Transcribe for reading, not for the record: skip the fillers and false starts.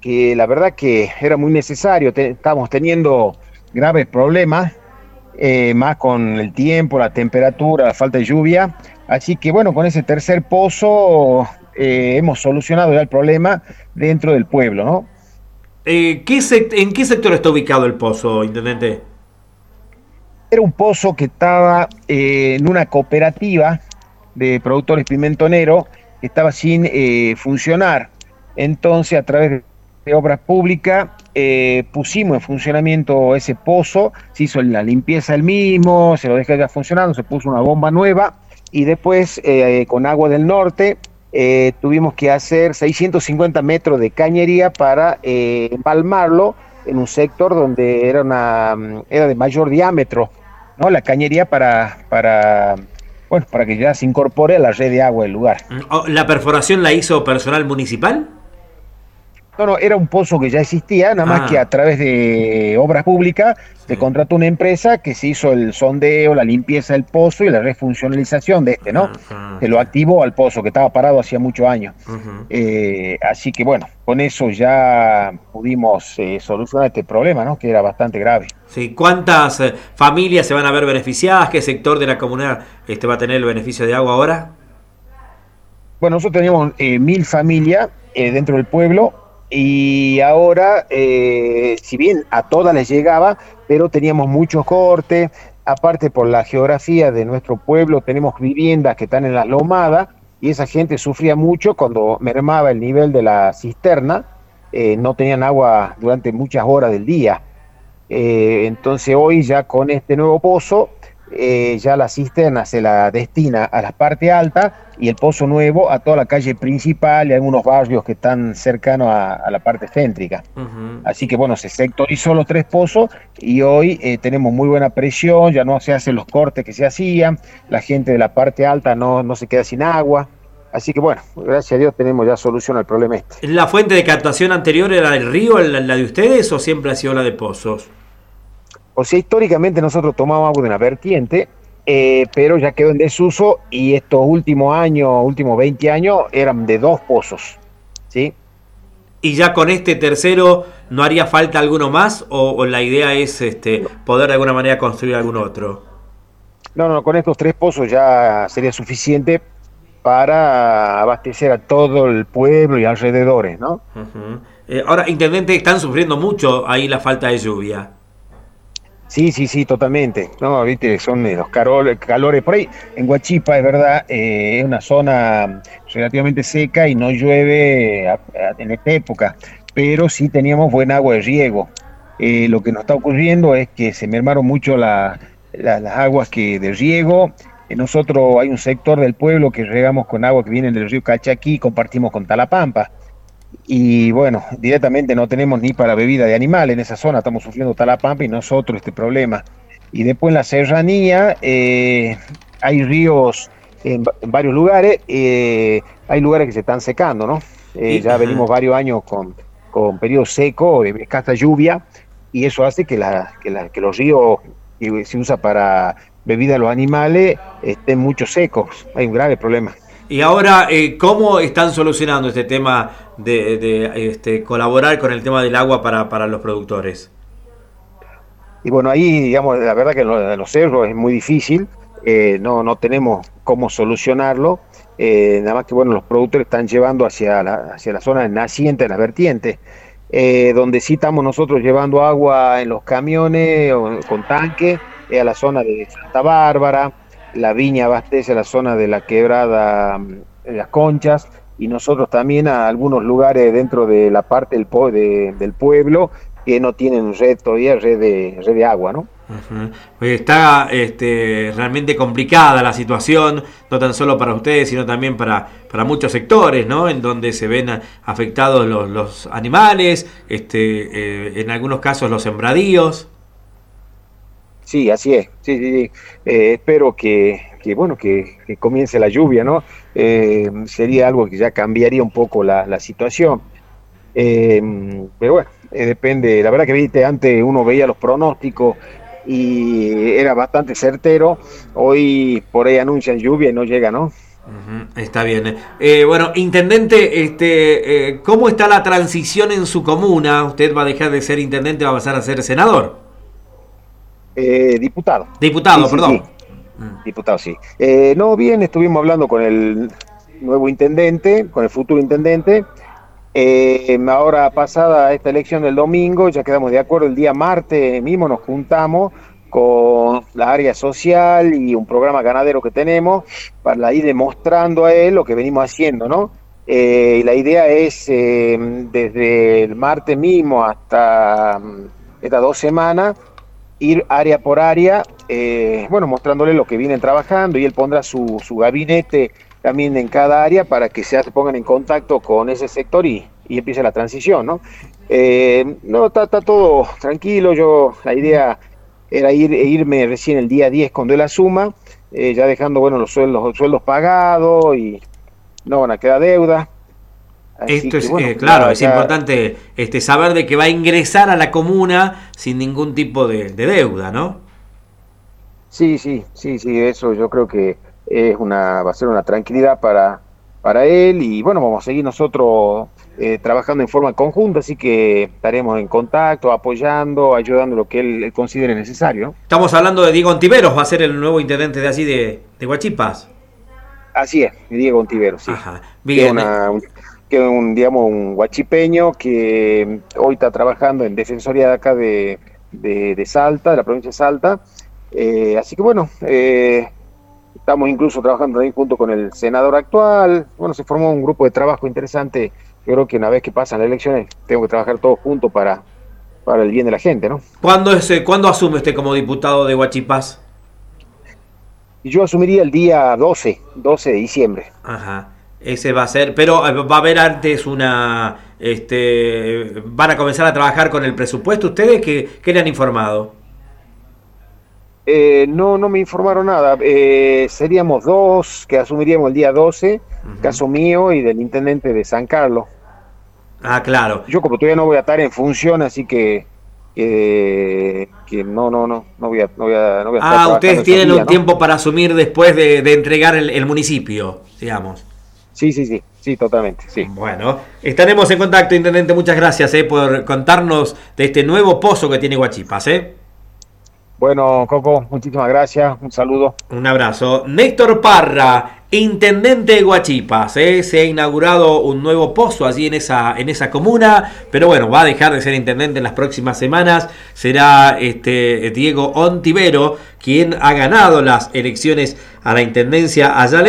que la verdad que era muy necesario. Estábamos teniendo graves problemas, más con el tiempo, la temperatura, la falta de lluvia. Así que bueno, con ese tercer pozo hemos solucionado ya el problema dentro del pueblo, ¿no? ¿En qué sector está ubicado el pozo, intendente? Era un pozo que estaba en una cooperativa de productores pimentoneros que estaba sin funcionar. Entonces, a través de obras públicas, pusimos en funcionamiento ese pozo, se hizo la limpieza del mismo, se lo dejó ya funcionando, se puso una bomba nueva y después, con agua del norte, tuvimos que hacer 650 metros de cañería para empalmarlo en un sector donde era de mayor diámetro, ¿no? La cañería bueno, para que ya se incorpore a la red de agua del lugar. ¿La perforación la hizo personal municipal? No, no, era un pozo que ya existía, nada más que a Ah, través de obras públicas se sí. contrató una empresa que se hizo el sondeo, la limpieza del pozo y la refuncionalización de este, ¿no? Se lo Sí. activó al pozo que estaba parado hacía muchos años. Ujú. Así que bueno, con eso ya pudimos solucionar este problema, ¿no? Que era bastante grave. Sí, ¿cuántas familias se van a ver beneficiadas? ¿Qué sector de la comunidad va a tener el beneficio de agua ahora? Bueno, nosotros teníamos 1.000 familias dentro del pueblo y ahora, si bien a todas les llegaba, pero teníamos muchos cortes, aparte por la geografía de nuestro pueblo, tenemos viviendas que están en las lomadas y esa gente sufría mucho cuando mermaba el nivel de la cisterna, no tenían agua durante muchas horas del día. Entonces hoy ya con este nuevo pozo, ya la cisterna se la destina a la parte alta y el pozo nuevo a toda la calle principal y algunos barrios que están cercanos a la parte céntrica. Ujú. Así que bueno, se sectorizó los tres pozos y hoy tenemos muy buena presión, ya no se hacen los cortes que se hacían, la gente de la parte alta no se queda sin agua. Así que bueno, gracias a Dios tenemos ya solución al problema este. ¿La fuente de captación anterior era el río, la de ustedes, o siempre ha sido la de pozos? O sea, históricamente nosotros tomamos agua de una vertiente, pero ya quedó en desuso y estos últimos años, últimos 20 años, eran de dos pozos, ¿sí? ¿Y ya con este tercero no haría falta alguno más? ¿O la idea es poder de alguna manera construir algún otro? No, no, con estos tres pozos ya sería suficiente para abastecer a todo el pueblo y alrededores, ¿no? Ujú. Ahora, intendente, están sufriendo mucho ahí la falta de lluvia. Sí, sí, sí, totalmente. No, viste, son los calores. Por ahí, en Huachipa, es verdad, es una zona relativamente seca y no llueve en esta época, pero sí teníamos buen agua de riego. Lo que nos está ocurriendo es que se mermaron mucho las aguas de riego. Nosotros hay un sector del pueblo que regamos con agua que viene del río Cachaquí y compartimos con Talapampa. Y bueno, directamente no tenemos ni para bebida de animal en esa zona, estamos sufriendo Talapampa y nosotros este problema. Y después en la serranía hay ríos en varios lugares, hay lugares que se están secando, ¿no? Ya Ajá. venimos varios años con periodo seco, de escasa lluvia, y eso hace que los ríos que se usa para bebida de los animales estén mucho secos. Hay un grave problema. Y ahora, ¿cómo están solucionando este tema de colaborar con el tema del agua para los productores? Y bueno, ahí, digamos, la verdad que en los cerros es muy difícil, no tenemos cómo solucionarlo, nada más que, bueno, los productores están llevando hacia la zona naciente, las vertientes, donde sí estamos nosotros llevando agua en los camiones o con tanque, a la zona de Santa Bárbara, la viña abastece a la zona de la quebrada, Las Conchas, y nosotros también a algunos lugares dentro de la parte del pueblo que no tienen red todavía, red de agua, ¿no? Ujú. Está realmente complicada la situación, no tan solo para ustedes, sino también para muchos sectores, ¿no? En donde se ven afectados los animales, en algunos casos los sembradíos. Sí, así es. Sí, sí, sí. Espero bueno, que comience la lluvia, ¿no? Sería algo que ya cambiaría un poco la situación. Eh, pero bueno, depende. La verdad que viste, antes uno veía los pronósticos y era bastante certero. Hoy por ahí anuncian lluvia y no llega, ¿no? Está bien. Bueno, intendente, ¿cómo está la transición en su comuna? ¿Usted va a dejar de ser intendente, va a pasar a ser senador? Diputado. Diputado, Sí, sí, perdón. sí. Diputado, sí. No, bien, estuvimos hablando con el nuevo intendente, con el futuro intendente. Ahora pasada esta elección del domingo, ya quedamos de acuerdo, el día martes mismo nos juntamos con la área social y un programa ganadero que tenemos para ir demostrando a él lo que venimos haciendo, ¿no? Y la idea es, desde el martes mismo hasta estas 2 semanas, ir área por área, bueno, mostrándole lo que vienen trabajando y él pondrá su gabinete también en cada área para que se pongan en contacto con ese sector y empiece la transición, ¿no? No, está todo tranquilo, la idea era irme recién el día 10 cuando él asuma, ya dejando, bueno, los sueldos pagados y no van a quedar deuda. Así Esto que, es, bueno, claro, es ya, importante saber de que va a ingresar a la comuna sin ningún tipo de deuda, ¿no? sí, sí, sí, sí, eso yo creo que va a ser una tranquilidad para él y bueno, vamos a seguir nosotros trabajando en forma conjunta, así que estaremos en contacto, apoyando, ayudando lo que él considere necesario, ¿no? Estamos hablando de Diego Ontiveros, va a ser el nuevo intendente de allí de Huachipas. Así es, Diego Ontivero, sí, Ajá, que es bien. digamos, un huachipeño que hoy está trabajando en Defensoría de acá de Salta, de la provincia de Salta. Así que bueno, estamos incluso trabajando ahí junto con el senador actual. Bueno, se formó un grupo de trabajo interesante. Yo creo que una vez que pasan las elecciones, tengo que trabajar todos juntos para el bien de la gente, ¿no? ¿Cuándo asume usted como diputado de Huachipas? Y yo asumiría el día 12 de diciembre. Ajá. Ese va a ser, pero va a haber antes van a comenzar a trabajar con el presupuesto ustedes, ¿qué le han informado? No, no me informaron nada. Seríamos dos que asumiríamos el día 12, Ujú. caso mío y del intendente de San Carlos. Ah, claro. Yo como todavía no voy a estar en función, así que no voy a estar Ah, trabajando ustedes esos tienen un días, ¿no? tiempo para asumir después de entregar el municipio, digamos. Sí, sí, sí, sí, totalmente, sí. Bueno, estaremos en contacto, intendente. Muchas gracias por contarnos de este nuevo pozo que tiene Huachipas. Bueno, Coco, muchísimas gracias, un saludo. Un abrazo. Néstor Parra, intendente de Huachipas. Se ha inaugurado un nuevo pozo allí en esa comuna, pero bueno, va a dejar de ser intendente en las próximas semanas. Será Diego Ontivero quien ha ganado las elecciones a la intendencia allá.